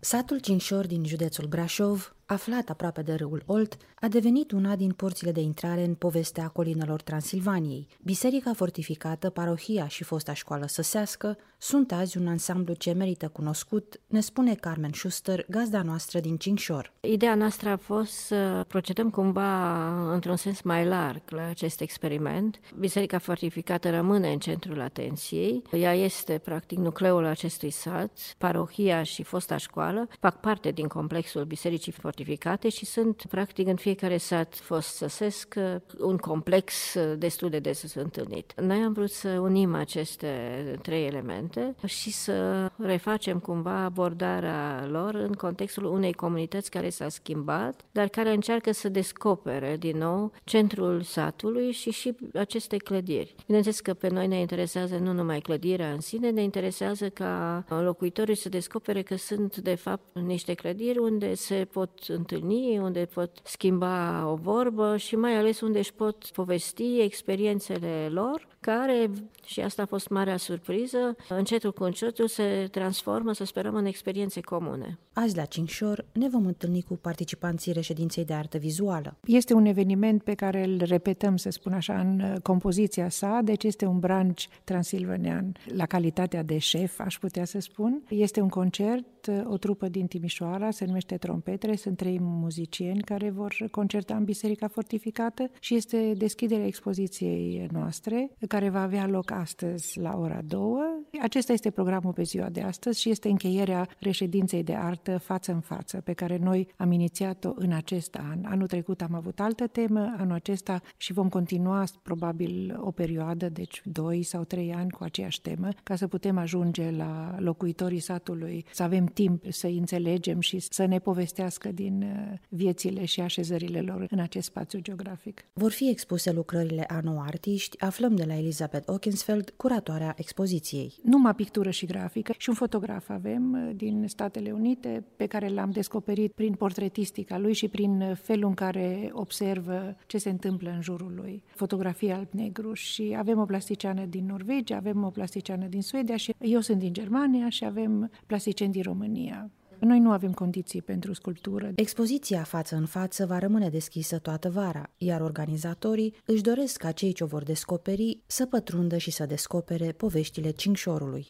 Satul Cincșor din județul Brașov, aflat aproape de râul Olt, a devenit una din porțile de intrare în povestea colinelor Transilvaniei. Biserica fortificată, parohia și fosta școală săsească sunt azi un ansamblu ce merită cunoscut, ne spune Carmen Schuster, gazda noastră din Cincșor. Ideea noastră a fost să procedăm cumva într-un sens mai larg la acest experiment. Biserica fortificată rămâne în centrul atenției. Ea este practic nucleul acestui sat. Parohia și fosta școală fac parte din complexul bisericii fortificate și sunt practic în fiecare sat fost săsesc un complex destul de des întâlnit. Noi am vrut să unim aceste trei elemente și să refacem cumva abordarea lor în contextul unei comunități care s-a schimbat, dar care încearcă să descopere din nou centrul satului și aceste clădiri. Bineînțeles că pe noi ne interesează nu numai clădirea în sine, ne interesează ca locuitorii să descopere că sunt de fapt niște clădiri unde se pot întâlni, unde pot schimba o vorbă și mai ales unde își pot povesti experiențele lor, care, și asta a fost marea surpriză, încetul cu încetul se transformă, să sperăm, în experiențe comune. Azi la Cincșor ne vom întâlni cu participanții reședinței de artă vizuală. Este un eveniment pe care îl repetăm, să spun așa, în compoziția sa, deci este un branch transilvanean la calitatea de șef, aș putea să spun. Este un concert, o trupă din Timișoara, se numește Trompetre, sunt 3 muzicieni care vor concerta în Biserica Fortificată și este deschiderea expoziției noastre, care va avea loc astăzi la ora 2. Acesta este programul pe ziua de astăzi și este încheierea reședinței de artă față în față, pe care noi am inițiat-o în acest an. Anul trecut am avut altă temă, anul acesta și vom continua probabil o perioadă, deci 2 sau 3 ani cu aceeași temă, ca să putem ajunge la locuitorii satului, să avem timp să-i înțelegem și să ne povestească din viețile și așezările lor în acest spațiu geografic. Vor fi expuse lucrările a 9 artiști, aflăm de la Elizabeth Ockensfeld, curatoarea expoziției. Numai pictură și grafică și un fotograf avem din Statele Unite, pe care l-am descoperit prin portretistica lui și prin felul în care observă ce se întâmplă în jurul lui. Fotografie alb-negru și avem o plasticiană din Norvegia, avem o plasticiană din Suedia și eu sunt din Germania și avem plasticieni din România. Noi nu avem condiții pentru sculptură. Expoziția față în față va rămâne deschisă toată vara, iar organizatorii își doresc ca cei ce o vor descoperi să pătrundă și să descopere poveștile Cincșorului.